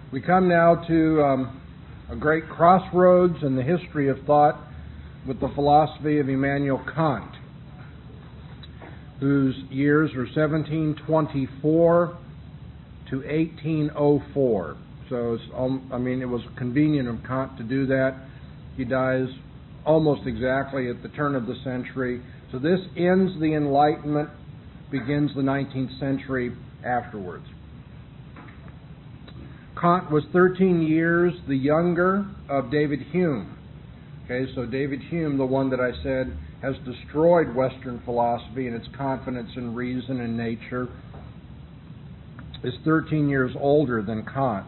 We come now to a great crossroads in the history of thought with the philosophy of Immanuel Kant, whose years are 1724 to 1804. So, it was convenient of Kant to do that. He dies almost exactly at the turn of the century. So this ends the Enlightenment, begins the 19th century afterwards. Kant was 13 years the younger of David Hume. Okay, so David Hume, the one that I said has destroyed Western philosophy and its confidence in reason and nature, is 13 years older than Kant.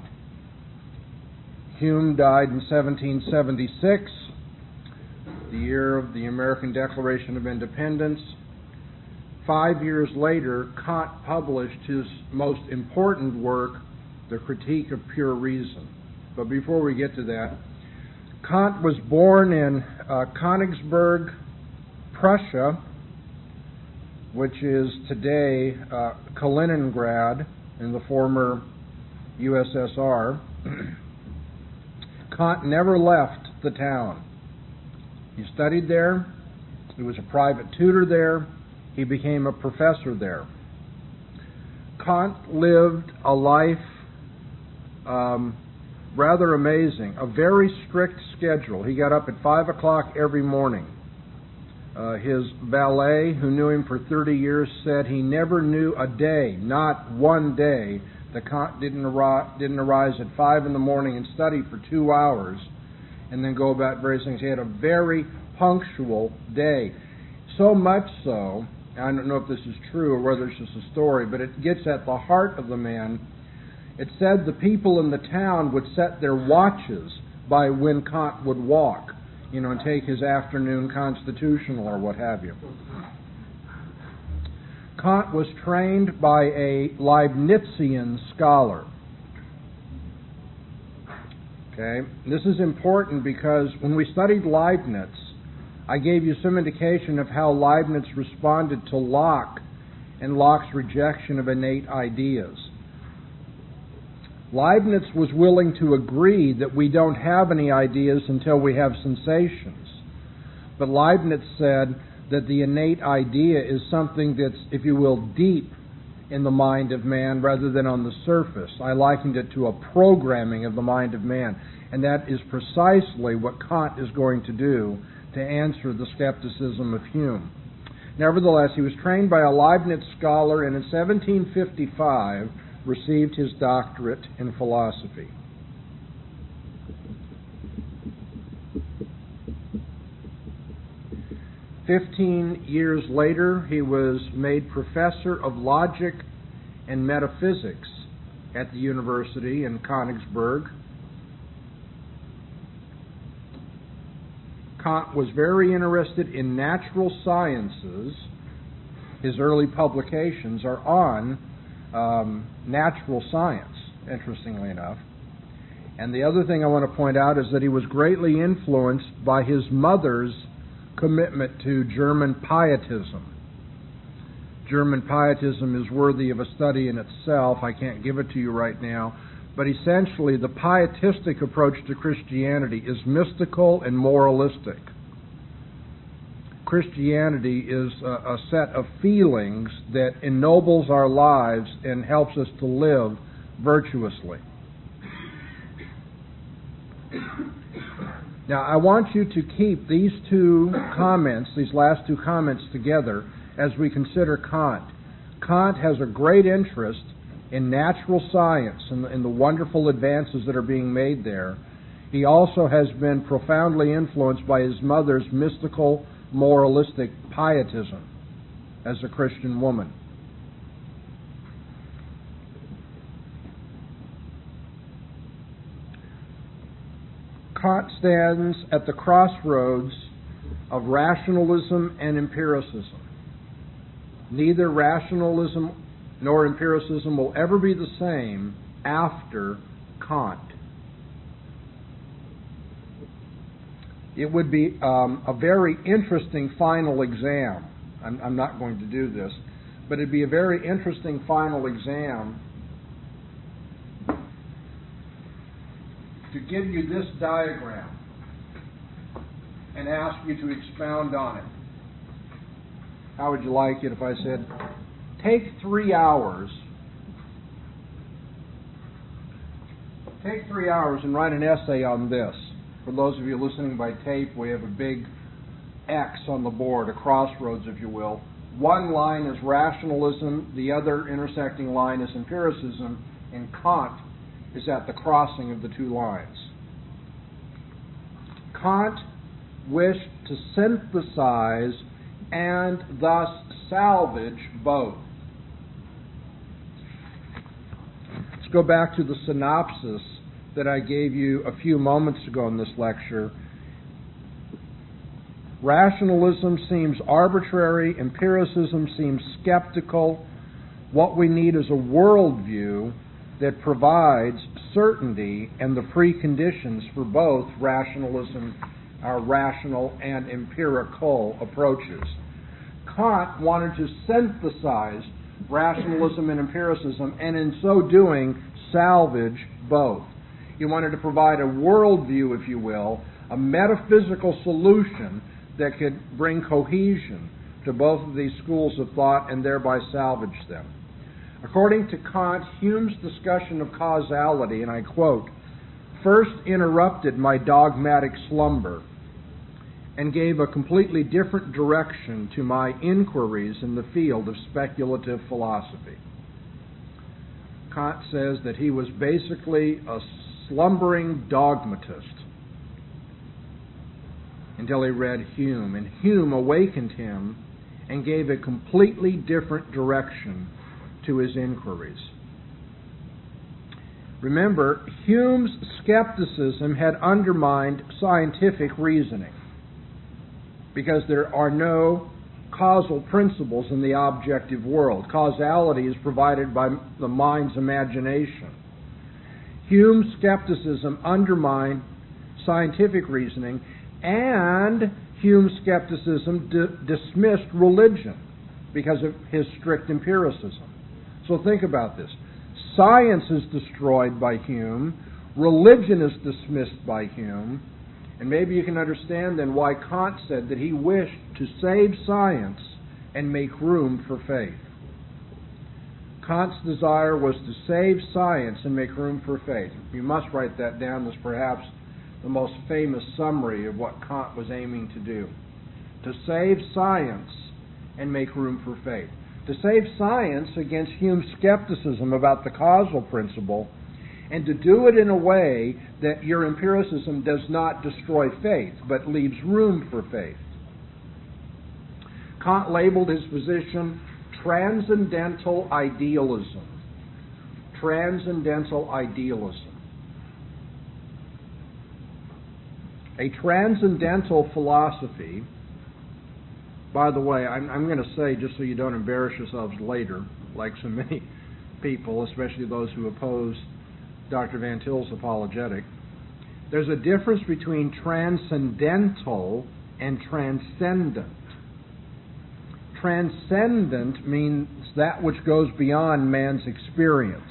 Hume died in 1776, the year of the American Declaration of Independence. 5 years later, Kant published his most important work, The Critique of Pure Reason. But before we get to that, Kant was born in Königsberg, Prussia, which is today Kaliningrad in the former USSR. Kant never left the town. He studied there. He was a private tutor there. He became a professor there. Kant lived a life rather amazing, a very strict schedule. He got up at 5 o'clock every morning. His valet, who knew him for 30 years, said he never knew a day, not one day, that Kant didn't arise at 5 in the morning and study for 2 hours and then go about various things. He had a very punctual day. So much so, I don't know if this is true or whether it's just a story, but it gets at the heart of the man. It said the people in the town would set their watches by when Kant would walk, and take his afternoon constitutional or what have you. Kant was trained by a Leibnizian scholar. Okay, this is important because when we studied Leibniz, I gave you some indication of how Leibniz responded to Locke and Locke's rejection of innate ideas. Leibniz was willing to agree that we don't have any ideas until we have sensations. But Leibniz said that the innate idea is something that's, if you will, deep in the mind of man rather than on the surface. I likened it to a programming of the mind of man. And that is precisely what Kant is going to do to answer the skepticism of Hume. Nevertheless, he was trained by a Leibniz scholar and in 1755 received his doctorate in philosophy. "15 years later, he was made professor of logic and metaphysics at the university in Königsberg. Kant was very interested in natural sciences. His early publications are on natural science, interestingly enough. And the other thing I want to point out is that he was greatly influenced by his mother's commitment to German pietism. German pietism is worthy of a study in itself. I can't give it to you right now. But essentially, the pietistic approach to Christianity is mystical and moralistic. Christianity is a set of feelings that ennobles our lives and helps us to live virtuously. Now, I want you to keep these last two comments together as we consider Kant. Kant has a great interest in natural science and the wonderful advances that are being made there. He also has been profoundly influenced by his mother's mystical, moralistic pietism as a Christian woman. Kant stands at the crossroads of rationalism and empiricism. Neither rationalism nor empiricism will ever be the same after Kant. It would be a very interesting final exam. I'm not going to do this, but it'd be a very interesting final exam to give you this diagram and ask you to expound on it. How would you like it if I said, take 3 hours and write an essay on this. For those of you listening by tape, we have a big X on the board, a crossroads, if you will. One line is rationalism, the other intersecting line is empiricism, and Kant is at the crossing of the two lines. Kant wished to synthesize and thus salvage both. Let's go back to the synopsis that I gave you a few moments ago in this lecture. Rationalism seems arbitrary, empiricism seems skeptical. What we need is a worldview that provides certainty and the preconditions for both rationalism, our rational and empirical approaches. Kant wanted to synthesize rationalism and empiricism, and in so doing, salvage both. He wanted to provide a worldview, if you will, a metaphysical solution that could bring cohesion to both of these schools of thought and thereby salvage them. According to Kant, Hume's discussion of causality, and I quote, first interrupted my dogmatic slumber and gave a completely different direction to my inquiries in the field of speculative philosophy. Kant says that he was basically a slumbering dogmatist until he read Hume, and Hume awakened him and gave a completely different direction to his inquiries. Remember, Hume's skepticism had undermined scientific reasoning because there are no causal principles in the objective world. Causality is provided by the mind's imagination. Hume's skepticism undermined scientific reasoning, and Hume's skepticism dismissed religion because of his strict empiricism. So think about this. Science is destroyed by Hume. Religion is dismissed by Hume. And maybe you can understand then why Kant said that he wished to save science and make room for faith. Kant's desire was to save science and make room for faith. You must write that down as perhaps the most famous summary of what Kant was aiming to do. To save science and make room for faith. To save science against Hume's skepticism about the causal principle, and to do it in a way that your empiricism does not destroy faith, but leaves room for faith. Kant labeled his position transcendental idealism. Transcendental idealism. A transcendental philosophy, by the way, I'm going to say, just so you don't embarrass yourselves later, like so many people, especially those who oppose Dr. Van Til's apologetic, there's a difference between transcendental and transcendent. Transcendent means that which goes beyond man's experience.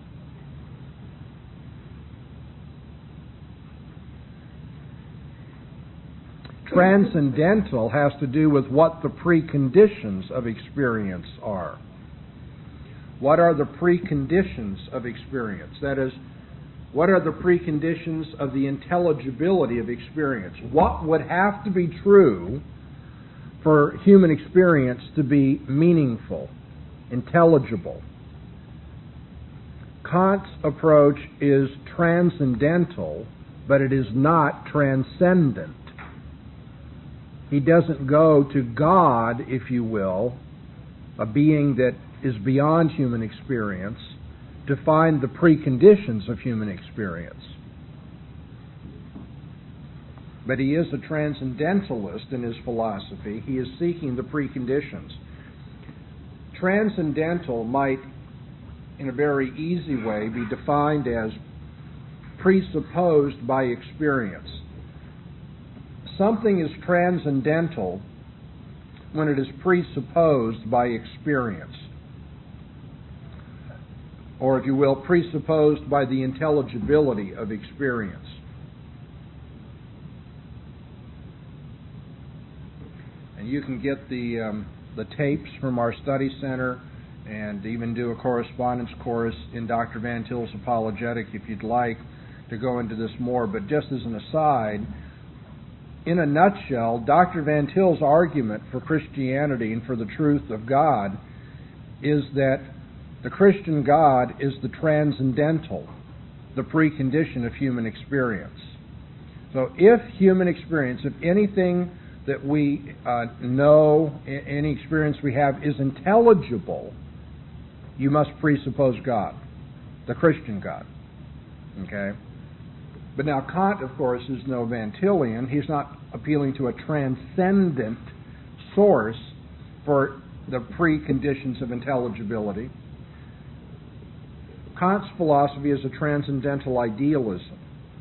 Transcendental has to do with what the preconditions of experience are. What are the preconditions of experience? That is, what are the preconditions of the intelligibility of experience? What would have to be true for human experience to be meaningful, intelligible? Kant's approach is transcendental, but it is not transcendent. He doesn't go to God, if you will, a being that is beyond human experience, to find the preconditions of human experience. But he is a transcendentalist in his philosophy. He is seeking the preconditions. Transcendental might, in a very easy way, be defined as presupposed by experience. Something is transcendental when it is presupposed by experience. or if you will, presupposed by the intelligibility of experience. And you can get the tapes from our study center and even do a correspondence course in Dr. Van Til's apologetic if you'd like to go into this more. But just as an aside, in a nutshell, Dr. Van Til's argument for Christianity and for the truth of God is that the Christian God is the transcendental, the precondition of human experience. So if human experience, if anything that we know, any experience we have is intelligible, you must presuppose God, the Christian God. Okay? But now Kant, of course, is no Van Tillian. He's not appealing to a transcendent source for the preconditions of intelligibility. Kant's philosophy is a transcendental idealism.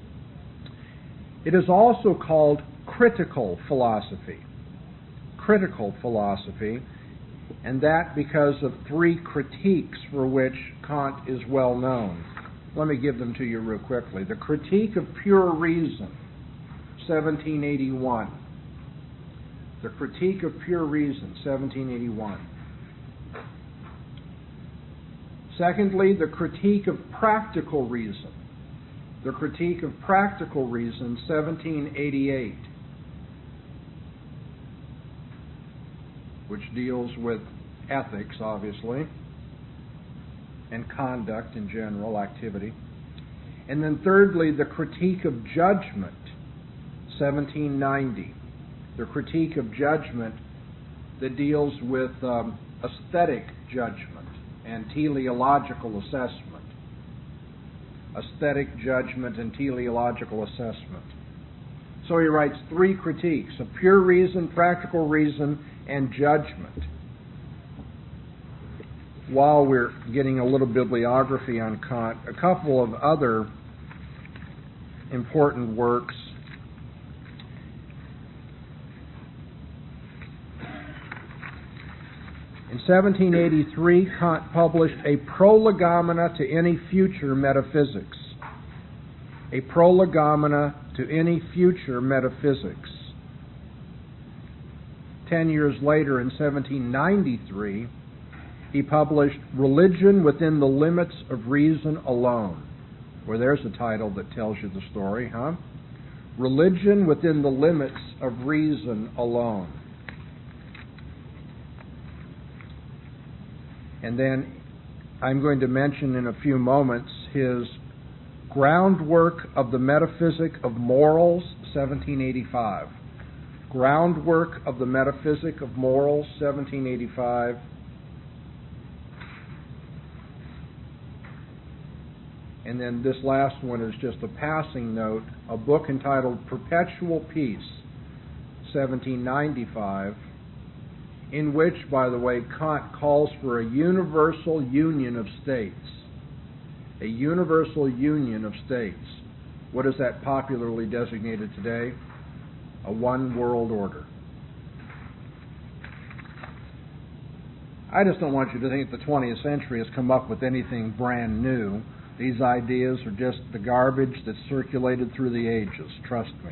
It is also called critical philosophy. Critical philosophy, and that because of three critiques for which Kant is well known. Let me give them to you real quickly. The Critique of Pure Reason, 1781. The Critique of Pure Reason, 1781. Secondly, the Critique of Practical Reason. The Critique of Practical Reason, 1788, which deals with ethics, obviously, and conduct in general, activity. And then thirdly, the Critique of Judgment, 1790. The Critique of Judgment that deals with aesthetic judgment and teleological assessment. Aesthetic judgment and teleological assessment. So he writes three critiques of pure reason, practical reason, and judgment. While we're getting a little bibliography on Kant, a couple of other important works. In 1783, Kant published a prolegomena to any future metaphysics. A prolegomena to any future metaphysics. 10 years later, in 1793, he published Religion Within the Limits of Reason Alone. Well, there's a title that tells you the story, huh? Religion Within the Limits of Reason Alone. And then I'm going to mention in a few moments his Groundwork of the Metaphysic of Morals, 1785. Groundwork of the Metaphysic of Morals, 1785. And then this last one is just a passing note, a book entitled Perpetual Peace, 1795, in which, by the way, Kant calls for a universal union of states. A universal union of states. What is that popularly designated today? A one world order. I just don't want you to think the 20th century has come up with anything brand new. These ideas are just the garbage that's circulated through the ages. Trust me.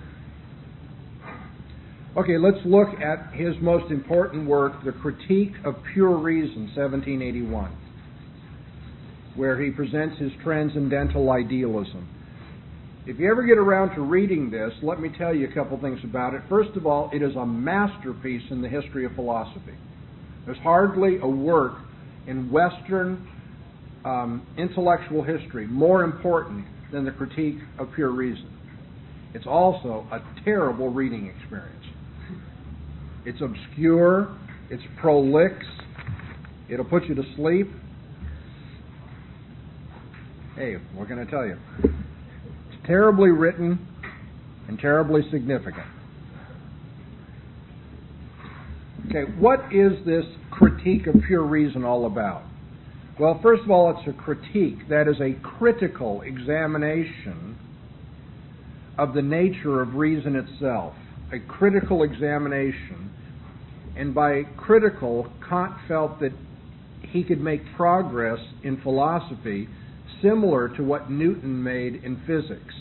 Okay, let's look at his most important work, The Critique of Pure Reason, 1781, where he presents his transcendental idealism. If you ever get around to reading this, let me tell you a couple things about it. First of all, it is a masterpiece in the history of philosophy. There's hardly a work in Western intellectual history more important than The Critique of Pure Reason. It's also a terrible reading experience. It's obscure, it's prolix, it'll put you to sleep. Hey, what can I tell you? It's terribly written and terribly significant. Okay, what is this Critique of Pure Reason all about? Well, first of all, it's a critique. That is a critical examination of the nature of reason itself. A critical examination. And by critical, Kant felt that he could make progress in philosophy similar to what Newton made in physics.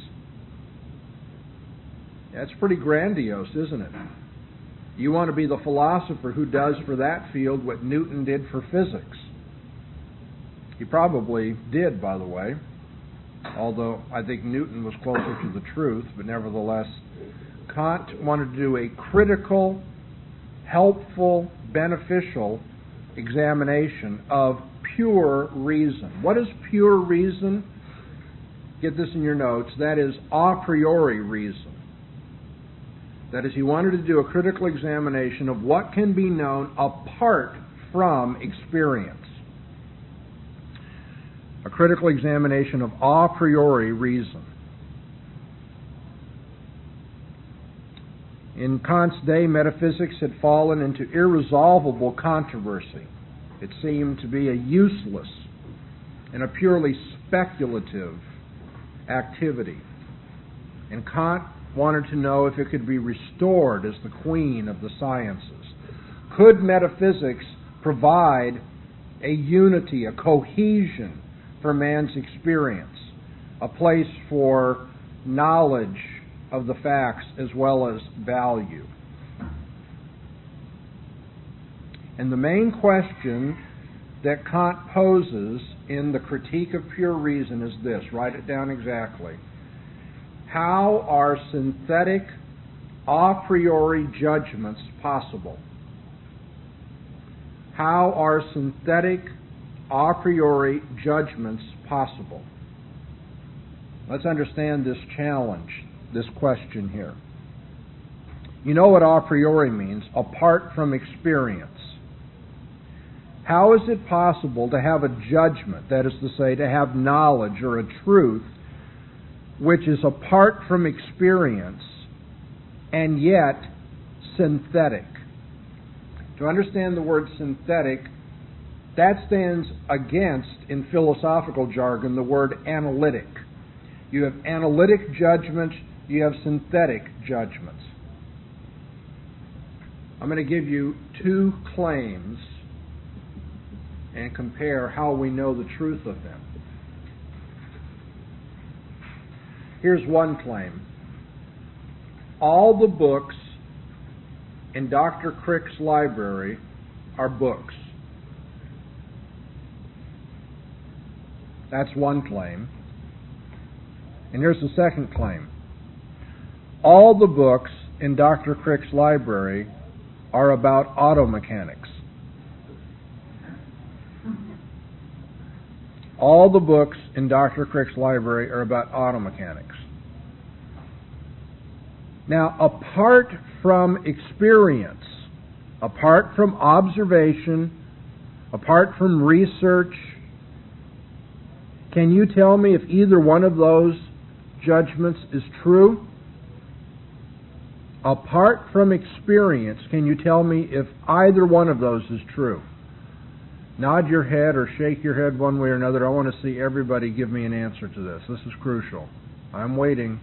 That's pretty grandiose, isn't it? You want to be the philosopher who does for that field what Newton did for physics. He probably did, by the way, although I think Newton was closer to the truth, but nevertheless, Kant wanted to do a critical, helpful, beneficial examination of pure reason. What is pure reason? Get this in your notes. That is a priori reason. That is, he wanted to do a critical examination of what can be known apart from experience. A critical examination of a priori reason. In Kant's day, metaphysics had fallen into irresolvable controversy. It seemed to be a useless and a purely speculative activity. And Kant wanted to know if it could be restored as the queen of the sciences. Could metaphysics provide a unity, a cohesion for man's experience, a place for knowledge of the facts as well as value? And the main question that Kant poses in the Critique of Pure Reason is this. Write it down exactly. How are synthetic a priori judgments possible? How are synthetic a priori judgments possible? Let's understand this challenge, this question here. You know what a priori means, apart from experience. How is it possible to have a judgment, that is to say, to have knowledge or a truth, which is apart from experience and yet synthetic? To understand the word synthetic, that stands against, in philosophical jargon, the word analytic. You have analytic judgments, you have synthetic judgments. I'm going to give you two claims and compare how we know the truth of them. Here's one claim. All the books in Dr. Crick's library are books. That's one claim. And here's the second claim. All the books in Dr. Crick's library are about auto mechanics. All the books in Dr. Crick's library are about auto mechanics. Now, apart from experience, apart from observation, apart from research, can you tell me if either one of those judgments is true? Apart from experience, can you tell me if either one of those is true? Nod your head or shake your head one way or another. I want to see everybody give me an answer to this. This is crucial. I'm waiting.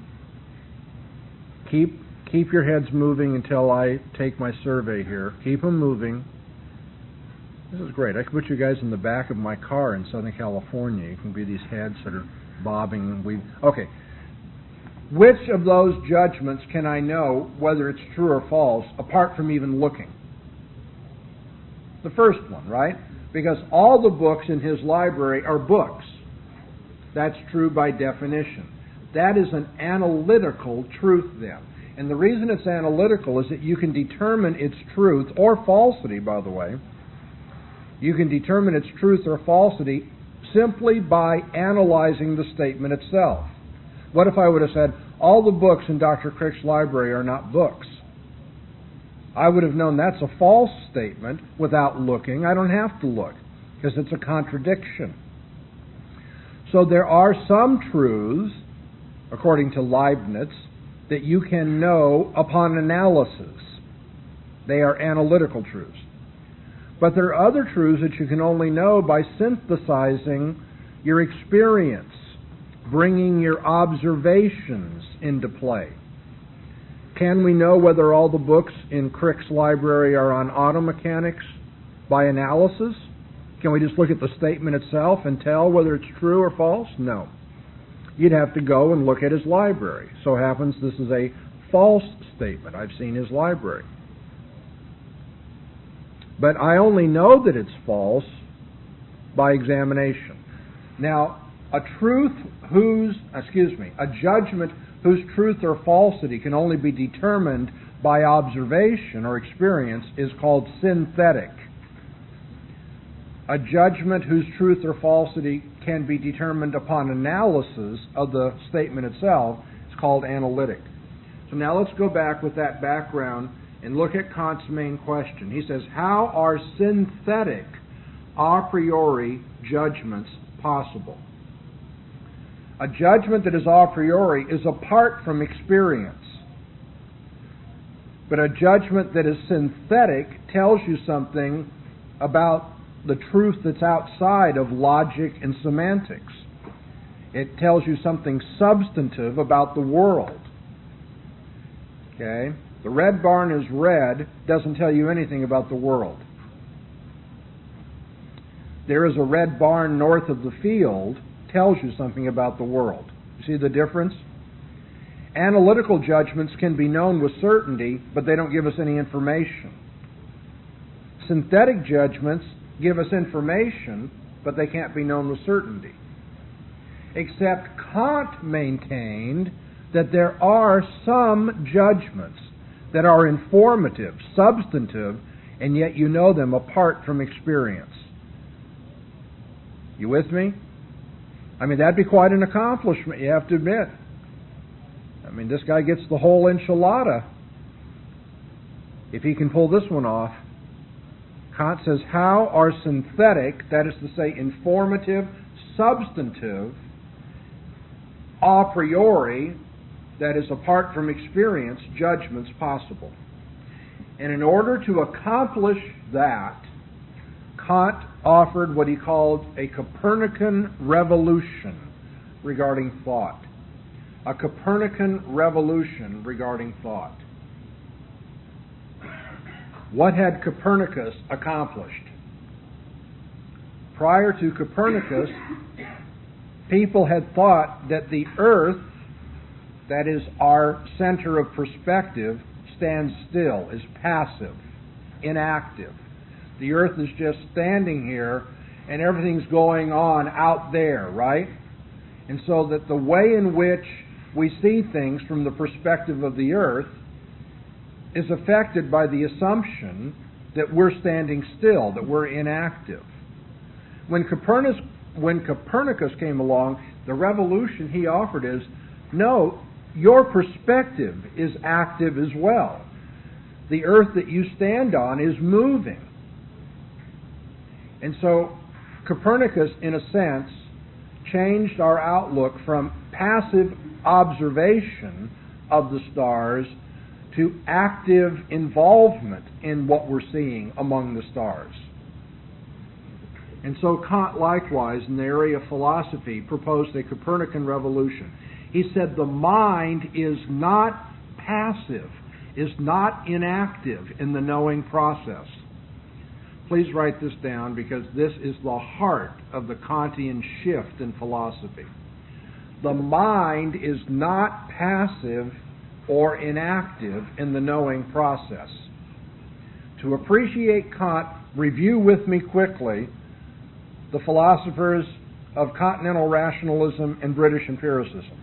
Keep your heads moving until I take my survey here. Keep them moving. This is great. I could put you guys in the back of my car in Southern California. You can be these heads that are bobbing and weaving. Okay. Which of those judgments can I know whether it's true or false apart from even looking? The first one, right? Because all the books in his library are books. That's true by definition. That is an analytical truth then. And the reason it's analytical is that you can determine its truth or falsity, by the way. You can determine its truth or falsity simply by analyzing the statement itself. What if I would have said, all the books in Dr. Crick's library are not books? I would have known that's a false statement without looking. I don't have to look because it's a contradiction. So there are some truths, according to Leibniz, that you can know upon analysis. They are analytical truths. But there are other truths that you can only know by synthesizing your experience, bringing your observations into play. Can we know whether all the books in Crick's library are on auto mechanics by analysis? Can we just look at the statement itself and tell whether it's true or false? No. You'd have to go and look at his library. So happens this is a false statement. I've seen his library. But I only know that it's false by examination. Now, a judgment whose truth or falsity can only be determined by observation or experience is called synthetic. A judgment whose truth or falsity can be determined upon analysis of the statement itself is called analytic. So now let's go back with that background and look at Kant's main question. He says, how are synthetic a priori judgments possible? A judgment that is a priori is apart from experience. But a judgment that is synthetic tells you something about the truth that's outside of logic and semantics. It tells you something substantive about the world. Okay? The red barn is red doesn't tell you anything about the world. There is a red barn north of the field tells you something about the world. You see the difference? Analytical judgments can be known with certainty, but they don't give us any information. Synthetic judgments give us information, but they can't be known with certainty. Except Kant maintained that there are some judgments that are informative, substantive, and yet you know them apart from experience. You with me? I mean, that'd be quite an accomplishment, you have to admit. I mean, this guy gets the whole enchilada if he can pull this one off. Kant says, how are synthetic, that is to say informative, substantive, a priori, that is apart from experience, judgments possible? And in order to accomplish that, Kant offered what he called a Copernican revolution regarding thought. A Copernican revolution regarding thought. What had Copernicus accomplished? Prior to Copernicus, people had thought that the earth, that is our center of perspective, stands still, is passive, inactive. The earth is just standing here and everything's going on out there, right? And so that the way in which we see things from the perspective of the earth is affected by the assumption that we're standing still, that we're inactive. When Copernicus came along, the revolution he offered is, no, your perspective is active as well. The earth that you stand on is moving. And so Copernicus, in a sense, changed our outlook from passive observation of the stars to active involvement in what we're seeing among the stars. And so Kant likewise, in the area of philosophy, proposed a Copernican revolution. He said the mind is not passive, is not inactive in the knowing process. Please write this down because this is the heart of the Kantian shift in philosophy. The mind is not passive or inactive in the knowing process. To appreciate Kant, review with me quickly the philosophers of continental rationalism and British empiricism.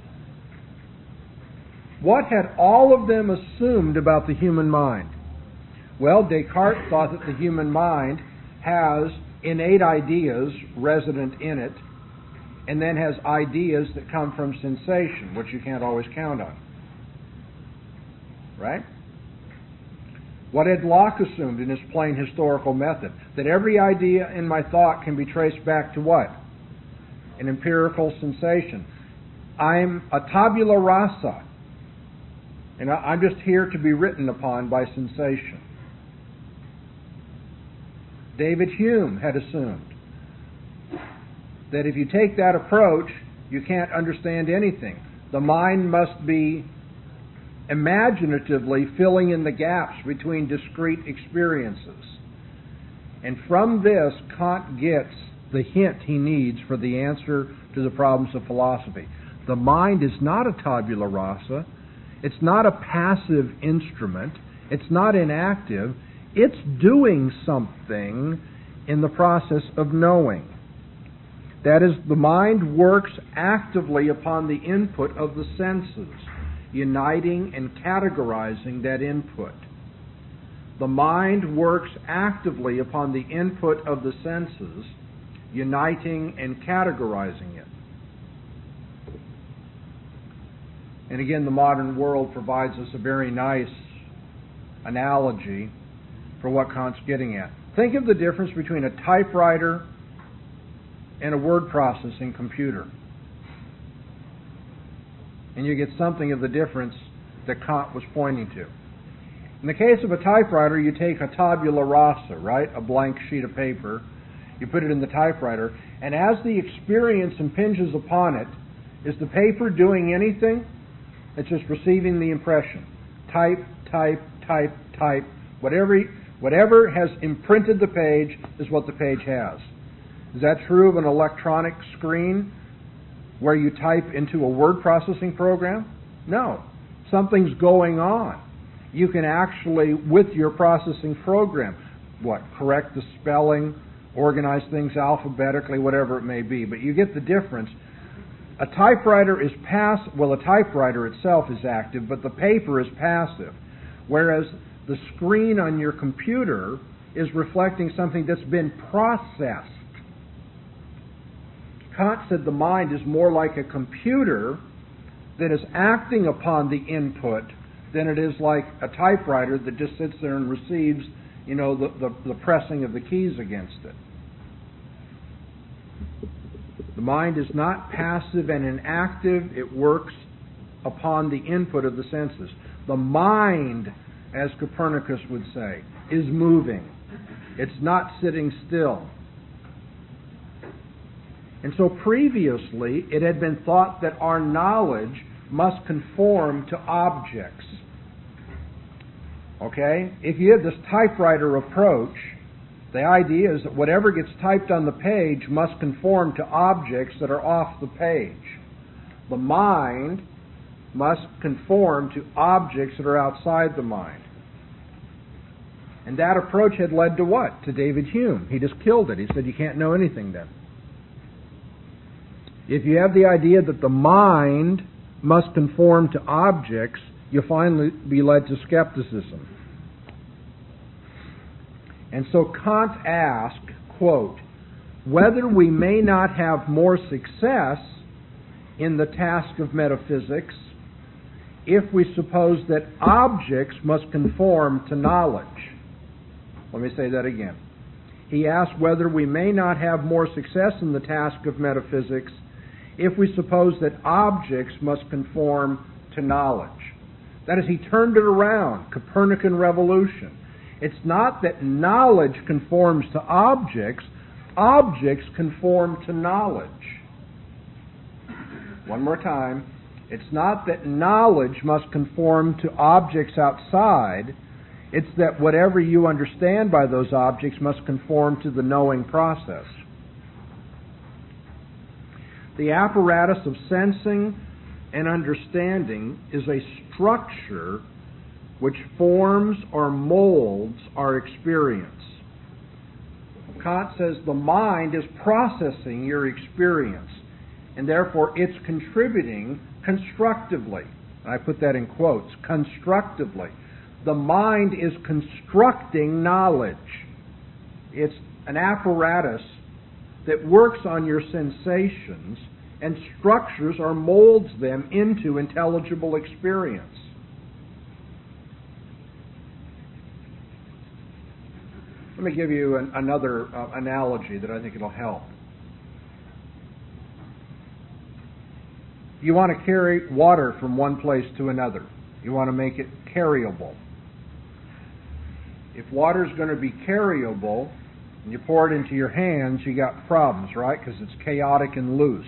What had all of them assumed about the human mind? Well, Descartes thought that the human mind has innate ideas resident in it, and then has ideas that come from sensation, which you can't always count on. Right? What had Locke assumed in his plain historical method? That every idea in my thought can be traced back to what? An empirical sensation. I'm a tabula rasa, and I'm just here to be written upon by sensation. David Hume had assumed that if you take that approach, you can't understand anything. The mind must be imaginatively filling in the gaps between discrete experiences. And from this, Kant gets the hint he needs for the answer to the problems of philosophy. The mind is not a tabula rasa. It's not a passive instrument. It's not inactive. It's doing something in the process of knowing. That is, the mind works actively upon the input of the senses, uniting and categorizing that input. The mind works actively upon the input of the senses, uniting and categorizing it. And again, the modern world provides us a very nice analogy for what Kant's getting at. Think of the difference between a typewriter and a word processing computer. And you get something of the difference that Kant was pointing to. In the case of a typewriter, you take a tabula rasa, right? A blank sheet of paper. You put it in the typewriter, and as the experience impinges upon it, is the paper doing anything? It's just receiving the impression. Type, type, type, type. Whatever has imprinted the page is what the page has. Is that true of an electronic screen where you type into a word processing program? No. Something's going on. You can actually, with your processing program, correct the spelling, organize things alphabetically, whatever it may be. But you get the difference. A typewriter is passive. Well, a typewriter itself is active, but the paper is passive. Whereas the screen on your computer is reflecting something that's been processed. Kant said the mind is more like a computer that is acting upon the input than it is like a typewriter that just sits there and receives, the pressing of the keys against it. The mind is not passive and inactive. It works upon the input of the senses. The mind, as Copernicus would say, is moving. It's not sitting still. And so previously, it had been thought that our knowledge must conform to objects. Okay? If you have this typewriter approach, the idea is that whatever gets typed on the page must conform to objects that are off the page. The mind must conform to objects that are outside the mind. And that approach had led to what? To David Hume. He just killed it. He said, you can't know anything then. If you have the idea that the mind must conform to objects, you'll finally be led to skepticism. And so Kant asked, quote, whether we may not have more success in the task of metaphysics if we suppose that objects must conform to knowledge. Let me say that again. He asked whether we may not have more success in the task of metaphysics if we suppose that objects must conform to knowledge. That is, he turned it around, Copernican revolution. It's not that knowledge conforms to objects, objects conform to knowledge. One more time. It's not that knowledge must conform to objects outside. It's that whatever you understand by those objects must conform to the knowing process. The apparatus of sensing and understanding is a structure which forms or molds our experience. Kant says the mind is processing your experience, and therefore it's contributing constructively. And I put that in quotes, constructively. The mind is constructing knowledge. It's an apparatus that works on your sensations and structures or molds them into intelligible experience. Let me give you another analogy that I think it'll help. You want to carry water from one place to another. You want to make it carryable. If water is going to be carryable, and you pour it into your hands, you got problems, right? Because it's chaotic and loose.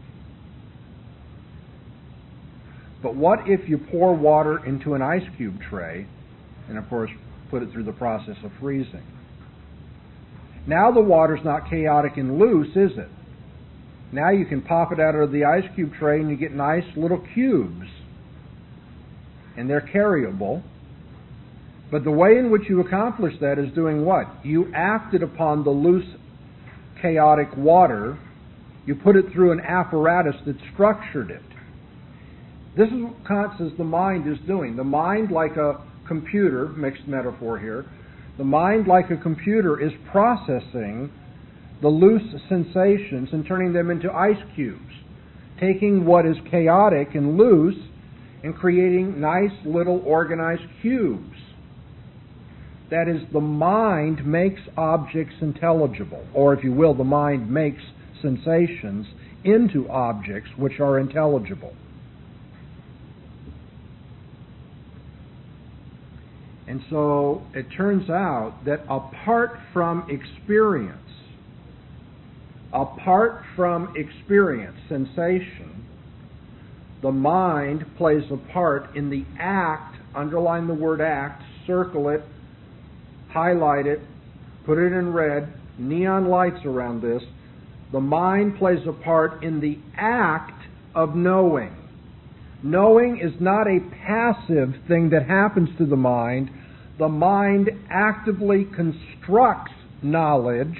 But what if you pour water into an ice cube tray, and of course put it through the process of freezing? Now the water's not chaotic and loose, is it? Now you can pop it out of the ice cube tray and you get nice little cubes. And they're carryable. But the way in which you accomplish that is doing what? You acted upon the loose, chaotic water. You put it through an apparatus that structured it. This is what Kant says the mind is doing. The mind, like a computer, mixed metaphor here, the mind, like a computer, is processing the loose sensations and turning them into ice cubes, taking what is chaotic and loose and creating nice little organized cubes. That is, the mind makes objects intelligible, or if you will, the mind makes sensations into objects which are intelligible. And so it turns out that apart from experience, sensation, the mind plays a part in the act, underline the word act, circle it, highlight it, put it in red, neon lights around this. The mind plays a part in the act of knowing. Knowing is not a passive thing that happens to the mind. The mind actively constructs knowledge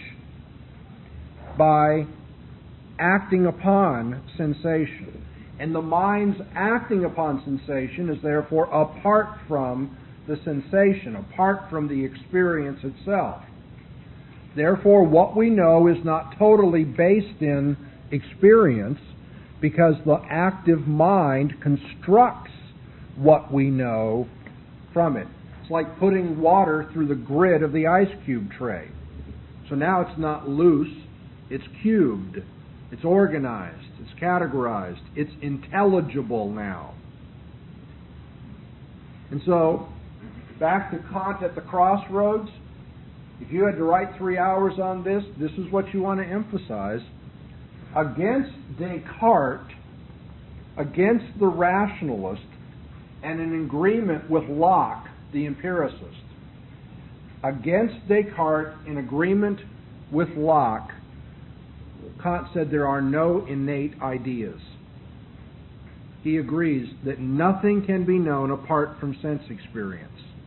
by acting upon sensation. And the mind's acting upon sensation is therefore apart from the sensation, apart from the experience itself. Therefore, what we know is not totally based in experience, because the active mind constructs what we know from it. It's like putting water through the grid of the ice cube tray. So now it's not loose, it's cubed, it's organized, it's categorized, it's intelligible now. And so, back to Kant at the crossroads, if you had to write 3 hours on this, this is what you want to emphasize. Against Descartes, against the rationalist, and in agreement with Locke, the empiricist. Against Descartes, in agreement with Locke, Kant said there are no innate ideas. He agrees that nothing can be known apart from sense experience.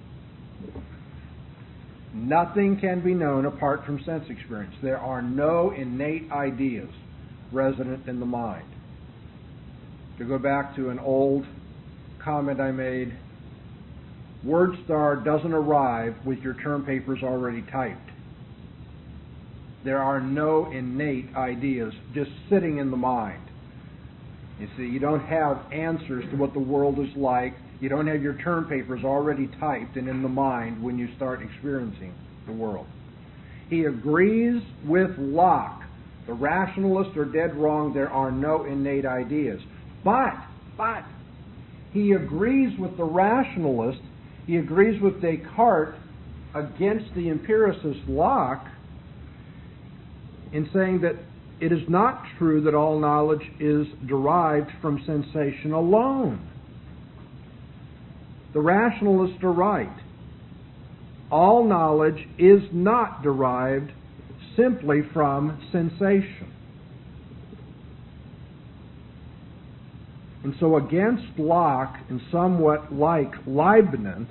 Nothing can be known apart from sense experience. There are no innate ideas resident in the mind. To go back to an old comment I made, WordStar doesn't arrive with your term papers already typed. There are no innate ideas just sitting in the mind. You see, you don't have answers to what the world is like. You don't have your term papers already typed and in the mind when you start experiencing the world. He agrees with Locke. The rationalists are dead wrong. There are no innate ideas. But he agrees with the rationalist. He agrees with Descartes against the empiricist Locke in saying that it is not true that all knowledge is derived from sensation alone. The rationalists are right. All knowledge is not derived simply from sensation. And so against Locke and somewhat like Leibniz,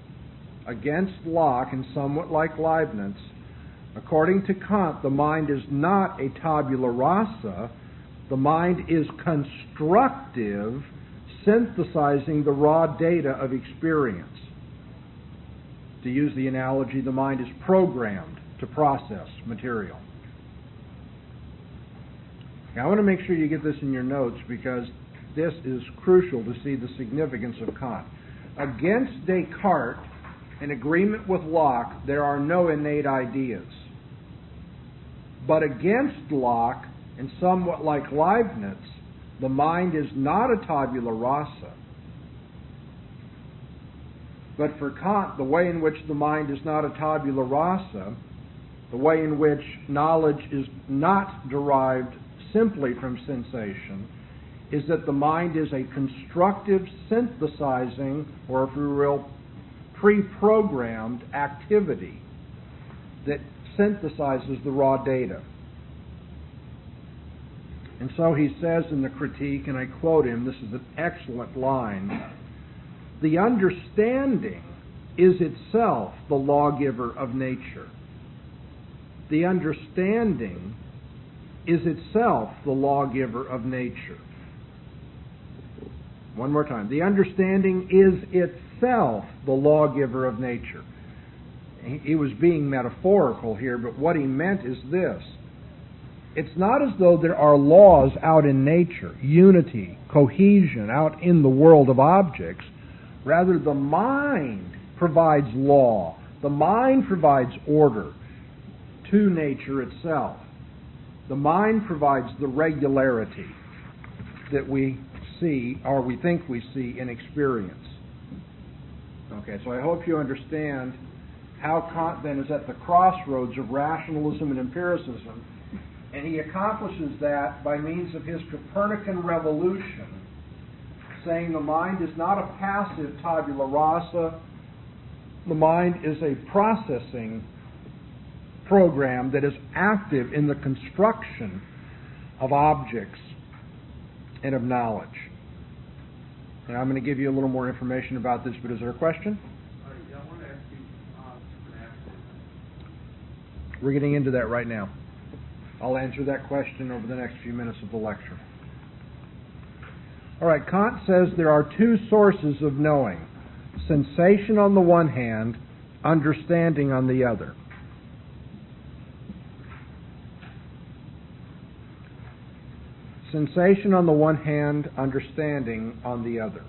according to Kant, the mind is not a tabula rasa. The mind is constructive, synthesizing the raw data of experience. To use the analogy, the mind is programmed to process material. Now, I want to make sure you get this in your notes because this is crucial to see the significance of Kant. Against Descartes, in agreement with Locke, there are no innate ideas. But against Locke, and somewhat like Leibniz, the mind is not a tabula rasa. But for Kant, the way in which the mind is not a tabula rasa, the way in which knowledge is not derived simply from sensation, is that the mind is a constructive, synthesizing, or if you will, pre-programmed activity that synthesizes the raw data. And so he says in the critique, and I quote him, this is an excellent line, "The understanding is itself the lawgiver of nature." The understanding is itself the lawgiver of nature. One more time. The understanding is itself the lawgiver of nature. He was being metaphorical here, but what he meant is this. It's not as though there are laws out in nature, unity, cohesion out in the world of objects. Rather, the mind provides law. The mind provides order to nature itself. The mind provides the regularity that we see, or we think we see in experience. Okay, so I hope you understand how Kant then is at the crossroads of rationalism and empiricism, and he accomplishes that by means of his Copernican revolution, saying the mind is not a passive tabula rasa, the mind is a processing program that is active in the construction of objects and of knowledge. And I'm going to give you a little more information about this, but is there a question? Yeah, I want to ask you supernaturalism. We're getting into that right now. I'll answer that question over the next few minutes of the lecture. All right, Kant says there are two sources of knowing: sensation on the one hand, understanding on the other. Sensation on the one hand, understanding on the other.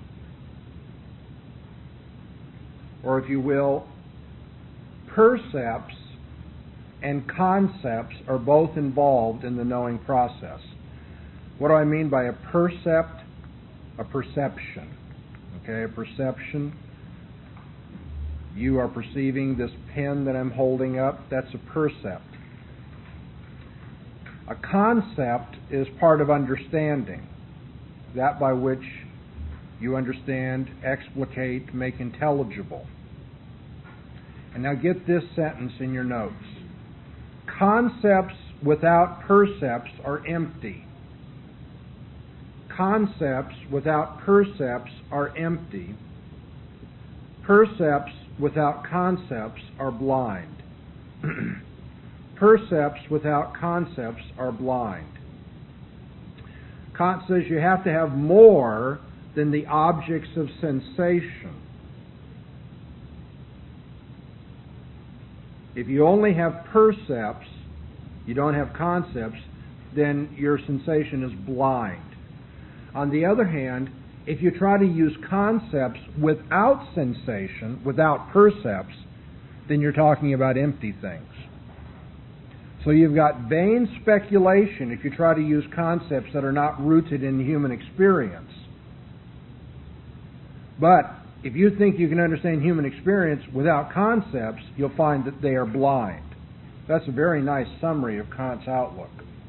Or if you will, percepts and concepts are both involved in the knowing process. What do I mean by a percept? A perception. Okay, a perception. You are perceiving this pen that I'm holding up. That's a percept. A concept is part of understanding, that by which you understand, explicate, make intelligible. And now get this sentence in your notes. Concepts without percepts are empty. Concepts without percepts are empty. Percepts without concepts are blind. Percepts without concepts are blind. Kant says you have to have more than the objects of sensation. If you only have percepts, you don't have concepts, then your sensation is blind. On the other hand, if you try to use concepts without sensation, without percepts, then you're talking about empty things. So you've got vain speculation if you try to use concepts that are not rooted in human experience. But if you think you can understand human experience without concepts, you'll find that they are blind. That's a very nice summary of Kant's outlook.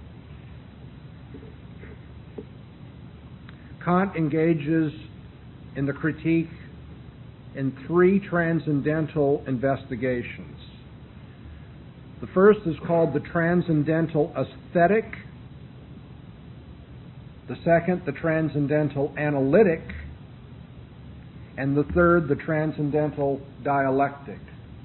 Kant engages in the critique in three transcendental investigations. The first is called the transcendental aesthetic. The second, the transcendental analytic. And the third, the transcendental dialectic.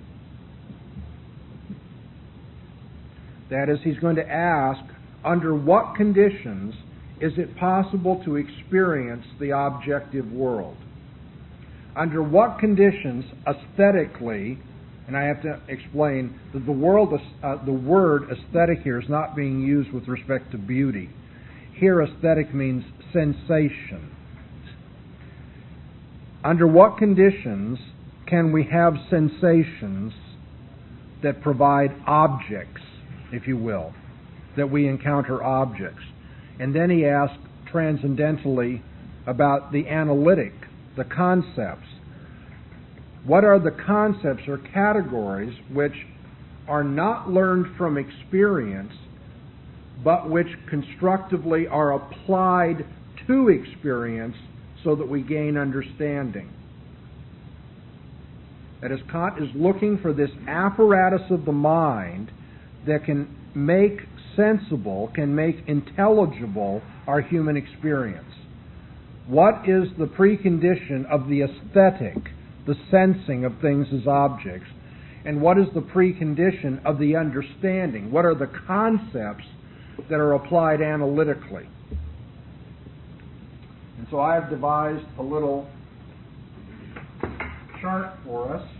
That is, he's going to ask, under what conditions is it possible to experience the objective world? Under what conditions, aesthetically, and I have to explain that the word aesthetic here is not being used with respect to beauty. Here, aesthetic means sensation. Under what conditions can we have sensations that provide objects, if you will, that we encounter objects? And then he asks transcendentally about the analytic, the concepts. What are the concepts or categories which are not learned from experience, but which constructively are applied to experience so that we gain understanding? That is, Kant is looking for this apparatus of the mind that can make sensible, can make intelligible our human experience. What is the precondition of the aesthetic, the sensing of things as objects? And what is the precondition of the understanding? What are the concepts that are applied analytically? And so I have devised a little chart for us.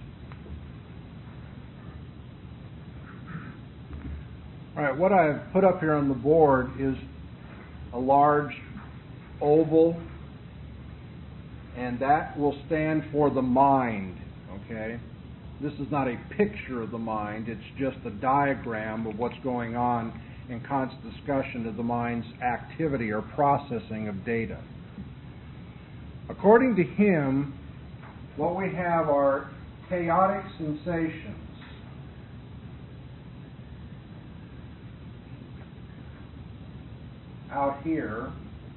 All right, what I've put up here on the board is a large oval, and that will stand for the mind, okay? This is not a picture of the mind, it's just a diagram of what's going on in Kant's discussion of the mind's activity or processing of data. According to him, what we have are chaotic sensations. Out here,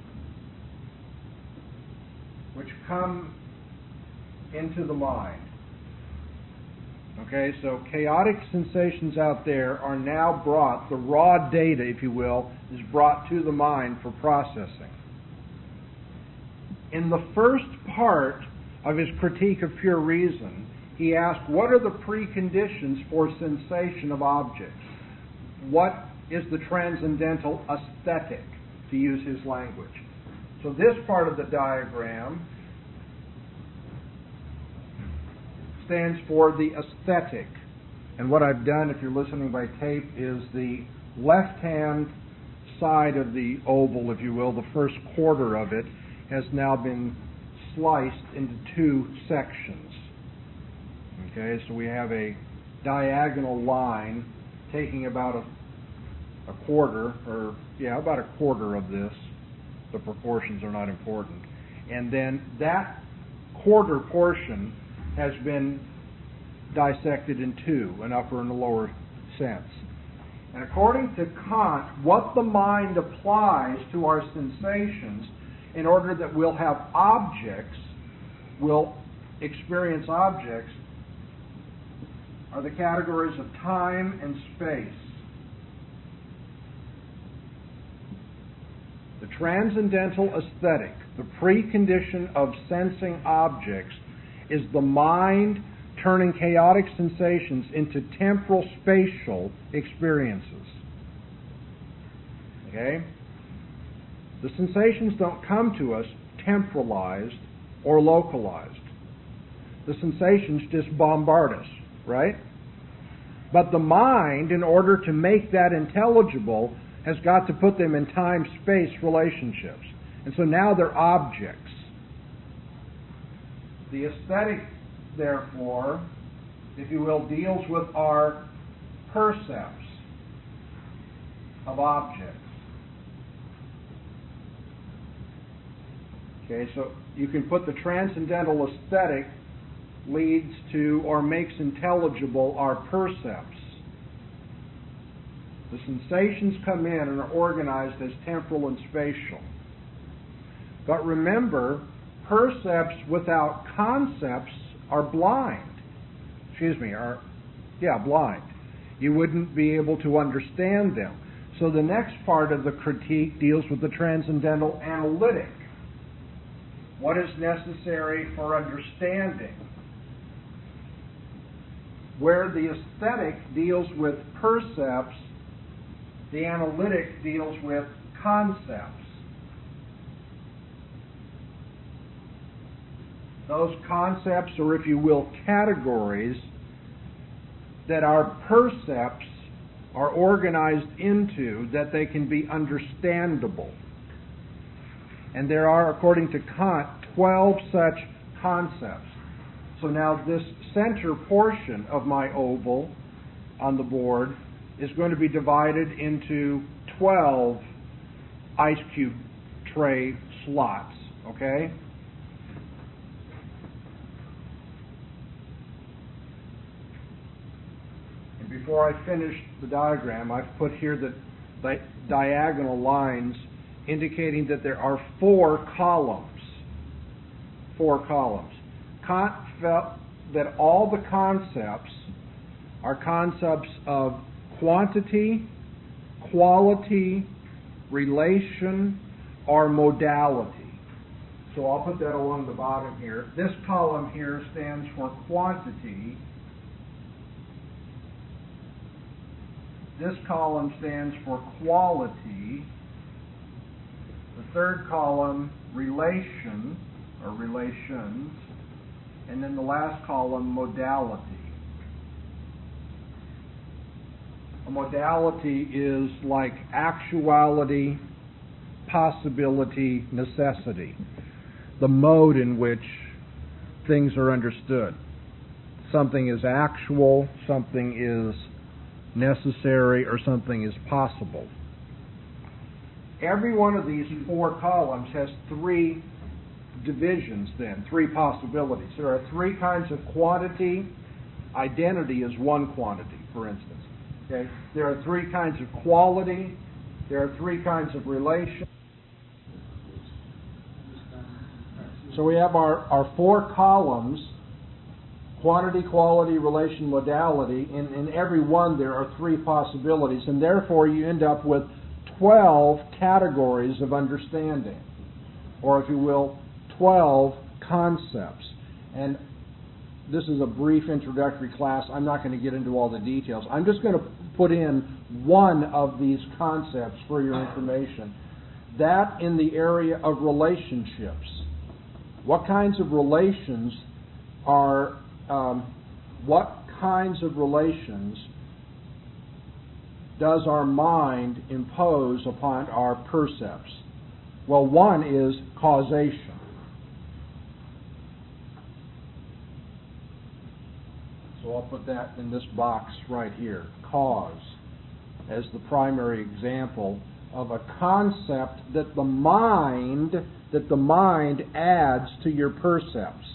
which come into the mind. Okay, so chaotic sensations out there are now brought, the raw data, if you will, is brought to the mind for processing. In the first part of his critique of pure reason, he asked, what are the preconditions for sensation of objects? What is the transcendental aesthetic, to use his language? So this part of the diagram stands for the aesthetic. And what I've done, if you're listening by tape, is the left-hand side of the oval, if you will, the first quarter of it, has now been sliced into two sections. Okay, so we have a diagonal line taking about a quarter, about a quarter of this. The proportions are not important. And then that quarter portion has been dissected in two, an upper and a lower sense. And according to Kant, what the mind applies to our sensations in order that we'll have objects, we'll experience objects, are the categories of time and space. The transcendental aesthetic, the precondition of sensing objects, is the mind turning chaotic sensations into temporal spatial experiences. Okay? The sensations don't come to us temporalized or localized. The sensations just bombard us, right? But the mind, in order to make that intelligible, has got to put them in time-space relationships. And so now they're objects. The aesthetic, therefore, if you will, deals with our percepts of objects. Okay, so you can put the transcendental aesthetic leads to or makes intelligible our percepts. The sensations come in and are organized as temporal and spatial. But remember, percepts without concepts are blind. Blind. You wouldn't be able to understand them. So the next part of the critique deals with the transcendental analytic. What is necessary for understanding? Where the aesthetic deals with percepts, the analytic deals with concepts. Those concepts, or if you will, categories, that our percepts are organized into, that they can be understandable. And there are, according to Kant, 12 such concepts. So now this center portion of my oval on the board is going to be divided into 12 ice cube tray slots, okay? And before I finish the diagram, I've put here the diagonal lines indicating that there are 4 columns. 4 columns. Kant that all the concepts are concepts of quantity, quality, relation, or modality. So I'll put that along the bottom here. This column here stands for quantity. This column stands for quality. The third column, relation, or relations. And then the last column, modality. A modality is like actuality, possibility, necessity. The mode in which things are understood. Something is actual, something is necessary, or something is possible. Every one of these four columns has three divisions then, three possibilities. There are three kinds of quantity. Identity is one quantity, for instance. Okay? There are three kinds of quality. There are three kinds of relation. So we have our four columns, quantity, quality, relation, modality. In every one there are three possibilities, and therefore you end up with 12 categories of understanding, or if you will, 12 concepts. And this is a brief introductory class. I'm not going to get into all the details. I'm just going to put in one of these concepts for your information. That in the area of relationships. What kinds of relations does our mind impose upon our percepts? Well, one is causation. So I'll put that in this box right here. Cause as the primary example of a concept that the mind adds to your percepts.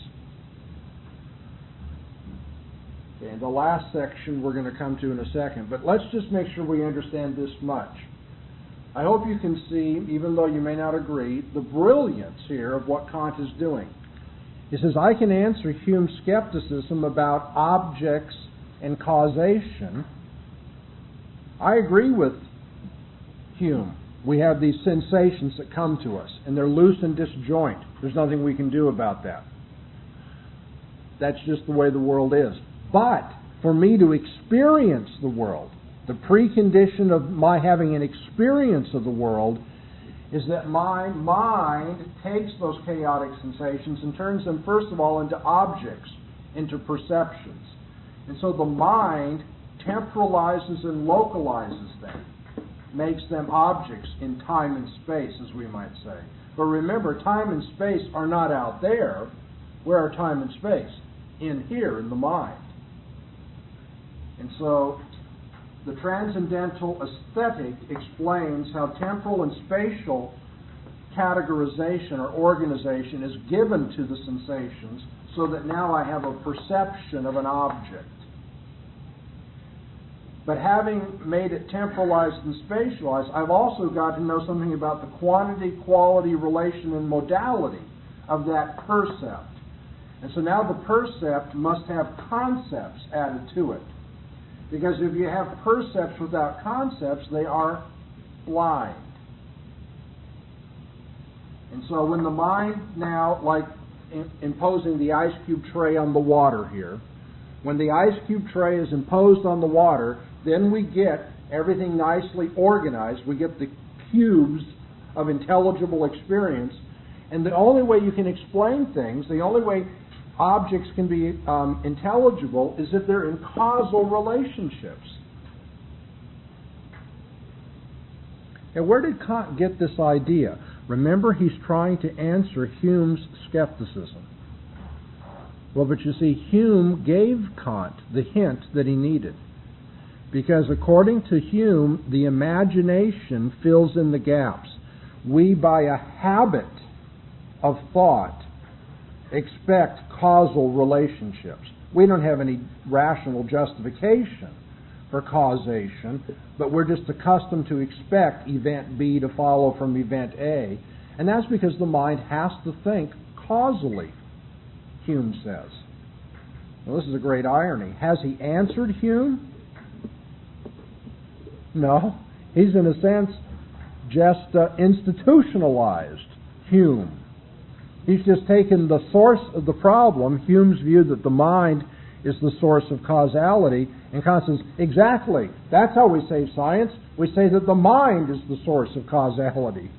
Okay, and the last section we're going to come to in a second, but let's just make sure we understand this much. I hope you can see, even though you may not agree, the brilliance here of what Kant is doing. He says, I can answer Hume's skepticism about objects and causation. I agree with Hume. We have these sensations that come to us, and they're loose and disjoint. There's nothing we can do about that. That's just the way the world is. But for me to experience the world, the precondition of my having an experience of the world is that my mind takes those chaotic sensations and turns them, first of all, into objects, into perceptions. And so the mind temporalizes and localizes them, makes them objects in time and space, as we might say. But remember, time and space are not out there. Where are time and space? In here, in the mind. And so the transcendental aesthetic explains how temporal and spatial categorization or organization is given to the sensations so that now I have a perception of an object. But having made it temporalized and spatialized, I've also got to know something about the quantity, quality, relation, and modality of that percept. And so now the percept must have concepts added to it. Because if you have percepts without concepts, they are blind. And so when the mind now, like imposing the ice cube tray on the water here, when the ice cube tray is imposed on the water, then we get everything nicely organized. We get the cubes of intelligible experience. And the only way you can explain things, the only way objects can be intelligible is if they're in causal relationships. And where did Kant get this idea? Remember, he's trying to answer Hume's skepticism. Well, but you see, Hume gave Kant the hint that he needed. Because according to Hume, the imagination fills in the gaps. We, by a habit of thought, expect causal relationships. We don't have any rational justification for causation, but we're just accustomed to expect event B to follow from event A. And that's because the mind has to think causally, Hume says. Well, this is a great irony. Has he answered Hume? No. He's, in a sense, just institutionalized Hume. He's just taken the source of the problem, Hume's view that the mind is the source of causality, and Kant says, exactly, that's how we say science. We say that the mind is the source of causality.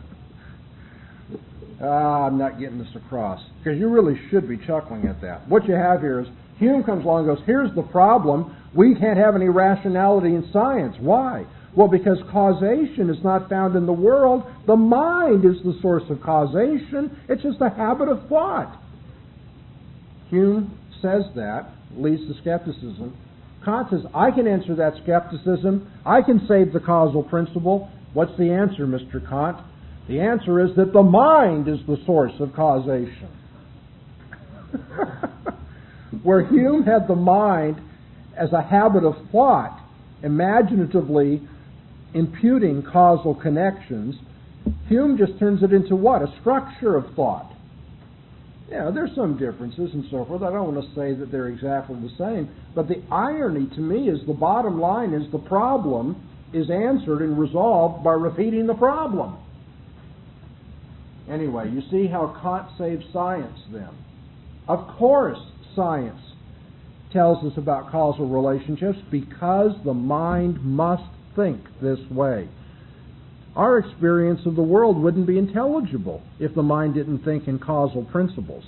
I'm not getting this across, because you really should be chuckling at that. What you have here is, Hume comes along and goes, here's the problem. We can't have any rationality in science. Why? Well, because causation is not found in the world. The mind is the source of causation. It's just a habit of thought. Hume says that, leads to skepticism. Kant says, I can answer that skepticism. I can save the causal principle. What's the answer, Mr. Kant? The answer is that the mind is the source of causation. Where Hume had the mind as a habit of thought, imaginatively imputing causal connections, Hume just turns it into what? A structure of thought. Yeah, there's some differences and so forth. I don't want to say that they're exactly the same. But the irony to me is the bottom line is the problem is answered and resolved by repeating the problem. Anyway, you see how Kant saves science then. Of course, science tells us about causal relationships because the mind must think this way. Our experience of the world wouldn't be intelligible if the mind didn't think in causal principles.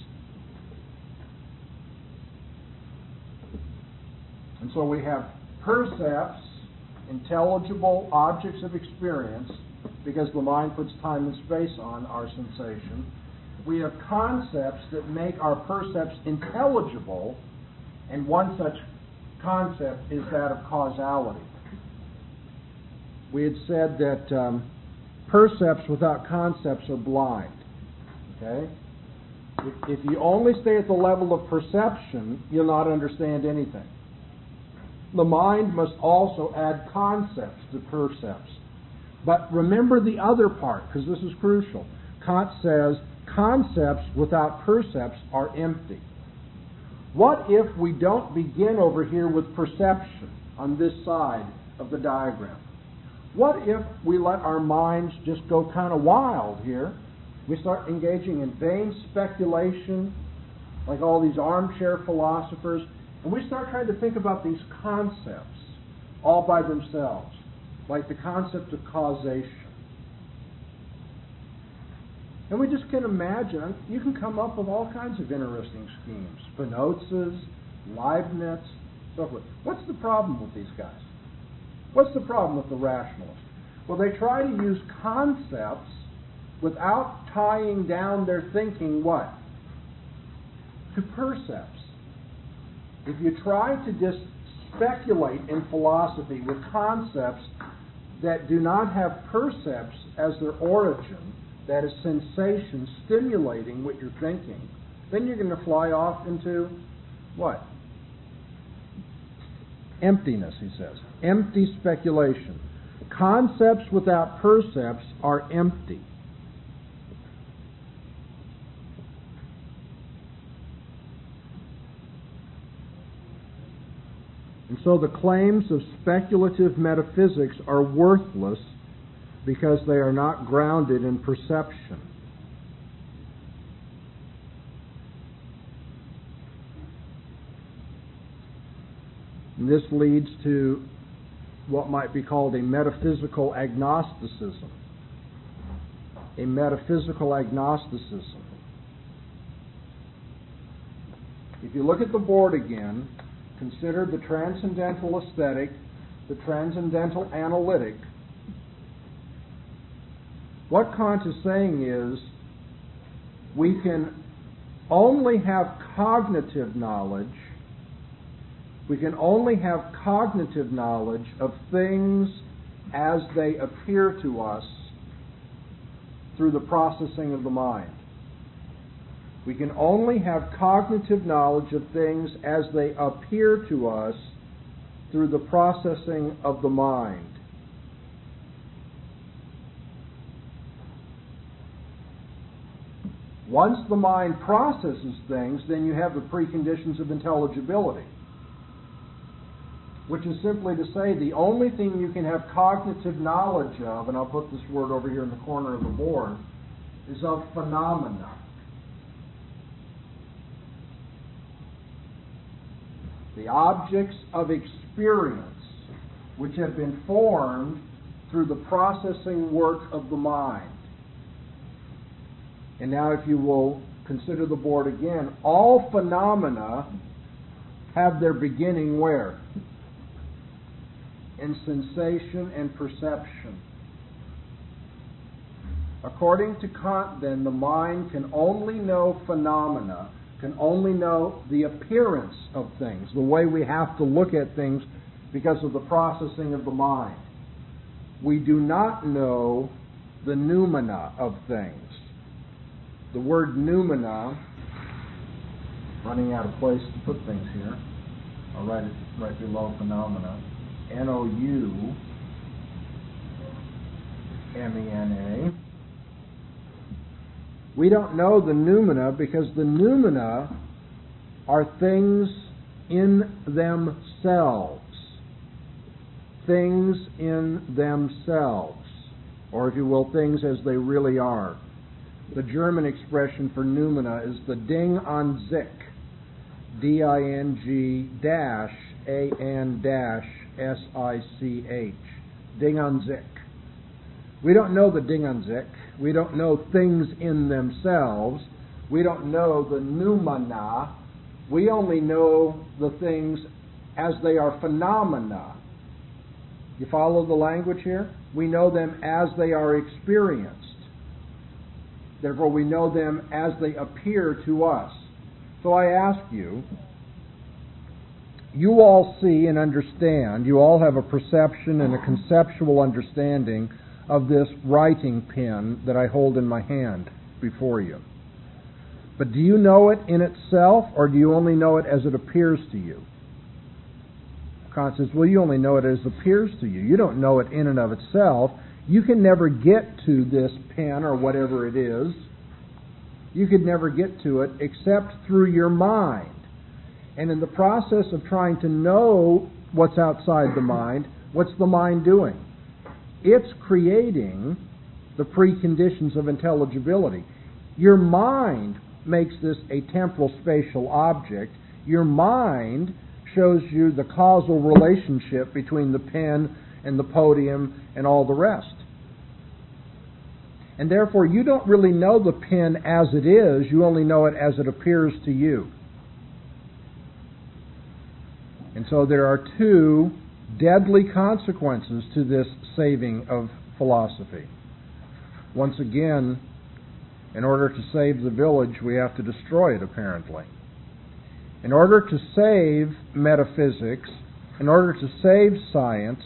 And so we have percepts, intelligible objects of experience, because the mind puts time and space on our sensation. We have concepts that make our percepts intelligible, and one such concept is that of causality. We had said that percepts without concepts are blind. Okay? If you only stay at the level of perception, you'll not understand anything. The mind must also add concepts to percepts. But remember the other part, because this is crucial. Kant says concepts without percepts are empty. What if we don't begin over here with perception on this side of the diagram? What if we let our minds just go kind of wild here? We start engaging in vain speculation, like all these armchair philosophers, and we start trying to think about these concepts all by themselves, like the concept of causation. And we just can imagine, you can come up with all kinds of interesting schemes. Spinoza's, Leibniz, so forth. What's the problem with these guys? What's the problem with the rationalists? Well, they try to use concepts without tying down their thinking, what? To percepts. If you try to just speculate in philosophy with concepts that do not have percepts as their origin, that is sensation stimulating what you're thinking, then you're going to fly off into what? Emptiness, he says. Empty speculation. Concepts without percepts are empty. And so the claims of speculative metaphysics are worthless because they are not grounded in perception. And this leads to what might be called a metaphysical agnosticism. A metaphysical agnosticism. If you look at the board again, consider the transcendental aesthetic, the transcendental analytic. What Kant is saying is, we can only have cognitive knowledge. We can only have cognitive knowledge of things as they appear to us through the processing of the mind. We can only have cognitive knowledge of things as they appear to us through the processing of the mind. Once the mind processes things, then you have the preconditions of intelligibility, which is simply to say the only thing you can have cognitive knowledge of, and I'll put this word over here in the corner of the board, is of phenomena. The objects of experience which have been formed through the processing work of the mind. And now if you will consider the board again, all phenomena have their beginning where? In sensation and perception. According to Kant, then, the mind can only know phenomena, can only know the appearance of things, the way we have to look at things because of the processing of the mind. We do not know the noumena of things. The word noumena, running out of place to put things here, I'll write it right below phenomena, Noumena. We don't know the noumena because the noumena are things in themselves. Things in themselves. Or if you will, things as they really are. The German expression for noumena is the Ding an sich. D-I-N-G-A-N-S-I-C-H. Ding an sich. We don't know the Ding an sich. We don't know things in themselves. We don't know the noumena. We only know the things as they are phenomena. You follow the language here? We know them as they are experienced. Therefore, we know them as they appear to us. So I ask you, you all see and understand, you all have a perception and a conceptual understanding of this writing pen that I hold in my hand before you. But do you know it in itself, or do you only know it as it appears to you? Kant says, well, you only know it as it appears to you. You don't know it in and of itself. You can never get to this pen or whatever it is. You could never get to it except through your mind. And in the process of trying to know what's outside the mind, what's the mind doing? It's creating the preconditions of intelligibility. Your mind makes this a temporal spatial object. Your mind shows you the causal relationship between the pen and the podium and all the rest. And therefore, you don't really know the pen as it is, you only know it as it appears to you. And so there are two deadly consequences to this saving of philosophy. Once again, in order to save the village, we have to destroy it, apparently. In order to save metaphysics, in order to save science,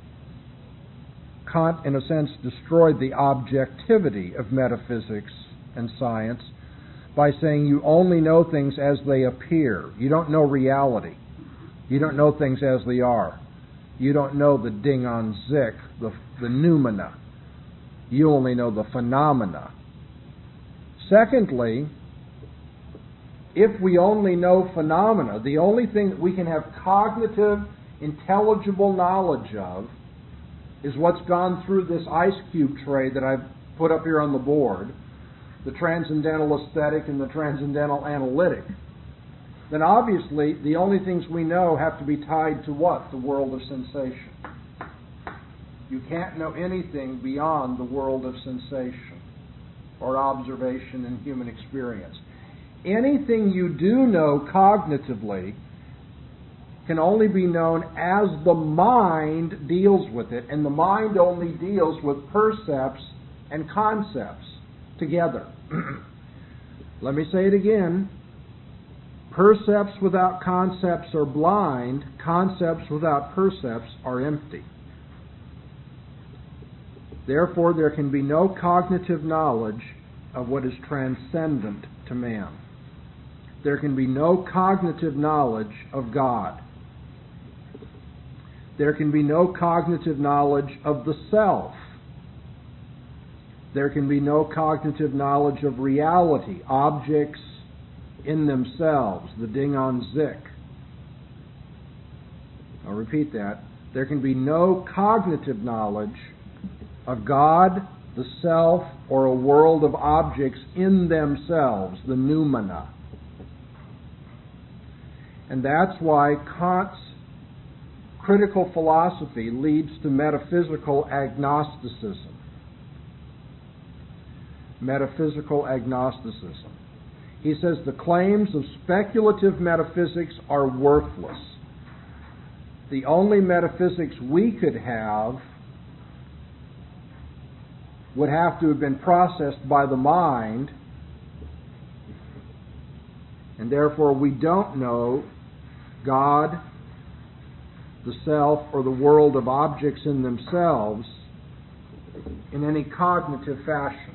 Kant, in a sense, destroyed the objectivity of metaphysics and science by saying you only know things as they appear. You don't know reality. You don't know things as they are. You don't know the Ding an sich, the noumena. You only know the phenomena. Secondly, if we only know phenomena, the only thing that we can have cognitive, intelligible knowledge of is what's gone through this ice cube tray that I've put up here on the board, the transcendental aesthetic and the transcendental analytic, then obviously the only things we know have to be tied to what? The world of sensation. You can't know anything beyond the world of sensation or observation in human experience. Anything you do know cognitively can only be known as the mind deals with it, and the mind only deals with percepts and concepts together. Let me say it again. Percepts without concepts are blind. Concepts without percepts are empty. Therefore, there can be no cognitive knowledge of what is transcendent to man. There can be no cognitive knowledge of God. There can be no cognitive knowledge of the self. There can be no cognitive knowledge of reality, objects in themselves, the Ding an sich. I'll repeat that. There can be no cognitive knowledge of God, the self, or a world of objects in themselves, the noumena. And that's why Kant's critical philosophy leads to metaphysical agnosticism. Metaphysical agnosticism. He says the claims of speculative metaphysics are worthless. The only metaphysics we could have would have to have been processed by the mind, and therefore we don't know God, the self, or the world of objects in themselves in any cognitive fashion.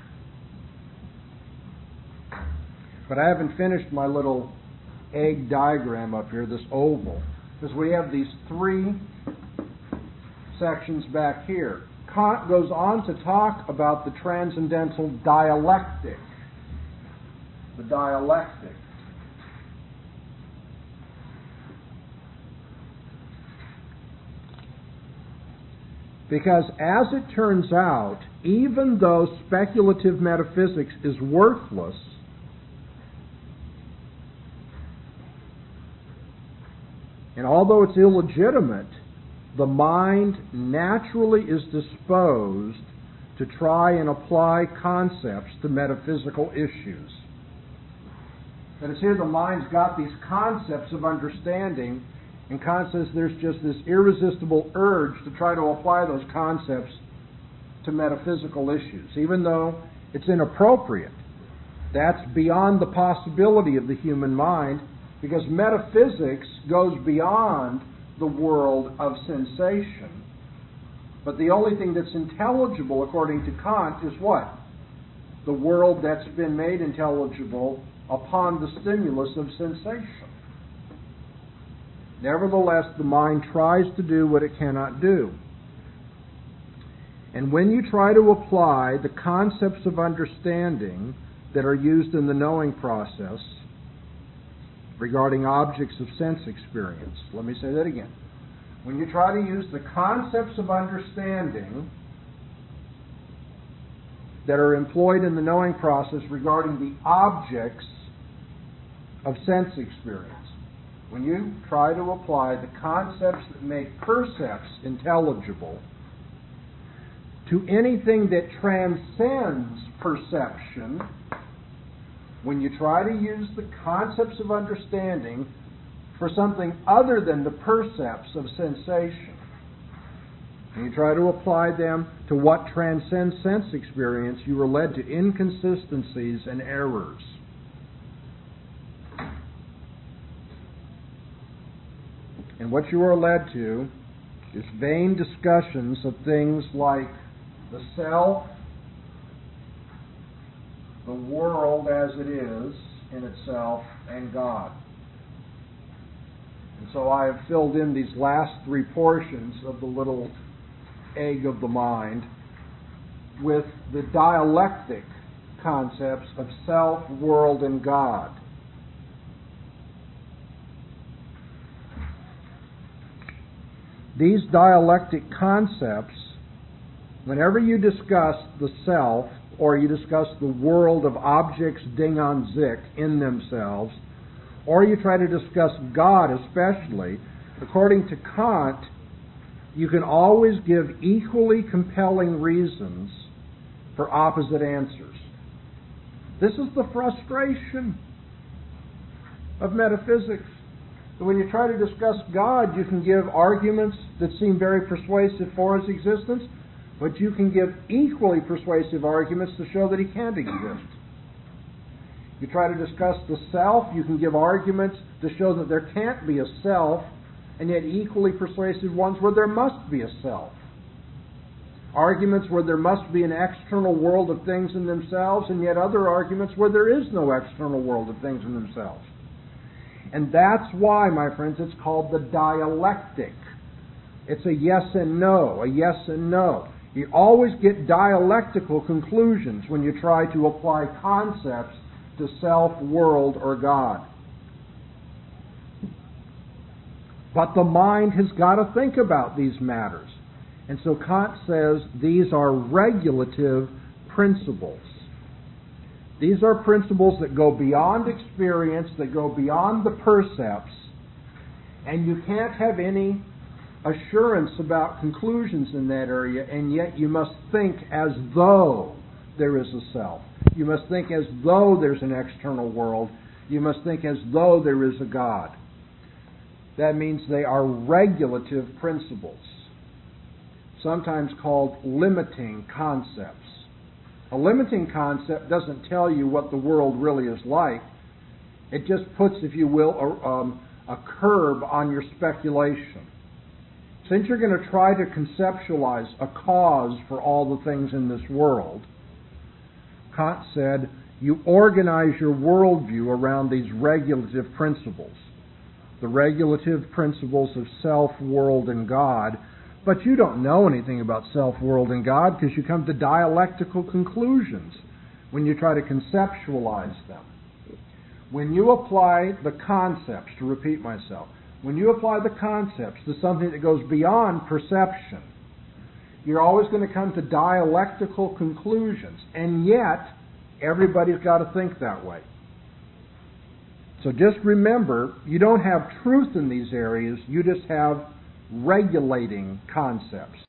But I haven't finished my little egg diagram up here, this oval, because we have these three sections back here. Kant goes on to talk about the transcendental dialectic. The dialectic. Because as it turns out, even though speculative metaphysics is worthless, and although it's illegitimate, the mind naturally is disposed to try and apply concepts to metaphysical issues. That is, here the mind's got these concepts of understanding, and Kant says there's just this irresistible urge to try to apply those concepts to metaphysical issues, even though it's inappropriate. That's beyond the possibility of the human mind, because metaphysics goes beyond the world of sensation. But the only thing that's intelligible, according to Kant, is what? The world that's been made intelligible upon the stimulus of sensation. Nevertheless, the mind tries to do what it cannot do. And when you try to apply the concepts of understanding that are used in the knowing process regarding objects of sense experience, let me say that again. When you try to use the concepts of understanding that are employed in the knowing process regarding the objects of sense experience, when you try to apply the concepts that make percepts intelligible to anything that transcends perception, when you try to use the concepts of understanding for something other than the percepts of sensation, and you try to apply them to what transcends sense experience, you are led to inconsistencies and errors. And what you are led to is vain discussions of things like the self, the world as it is in itself, and God. And so I have filled in these last three portions of the little egg of the mind with the dialectic concepts of self, world, and God. These dialectic concepts, whenever you discuss the self or you discuss the world of objects Ding an sich in themselves, or you try to discuss God especially, according to Kant, you can always give equally compelling reasons for opposite answers. This is the frustration of metaphysics. When you try to discuss God, you can give arguments that seem very persuasive for His existence, but you can give equally persuasive arguments to show that He can't exist. You try to discuss the self, you can give arguments to show that there can't be a self, and yet equally persuasive ones where there must be a self. Arguments where there must be an external world of things in themselves, and yet other arguments where there is no external world of things in themselves. And that's why, my friends, it's called the dialectic. It's a yes and no, a yes and no. You always get dialectical conclusions when you try to apply concepts to self, world, or God. But the mind has got to think about these matters. And so Kant says these are regulative principles. These are principles that go beyond experience, that go beyond the percepts, and you can't have any assurance about conclusions in that area, and yet you must think as though there is a self. You must think as though there's an external world. You must think as though there is a God. That means they are regulative principles, sometimes called limiting concepts. A limiting concept doesn't tell you what the world really is like. It just puts, if you will, a curb on your speculation. Since you're going to try to conceptualize a cause for all the things in this world, Kant said, you organize your worldview around these regulative principles. The regulative principles of self, world, and God. But you don't know anything about self, world, and God because you come to dialectical conclusions when you try to conceptualize them. When you apply the concepts, to repeat myself, when you apply the concepts to something that goes beyond perception, you're always going to come to dialectical conclusions. And yet, everybody's got to think that way. So just remember, you don't have truth in these areas, you just have regulating concepts.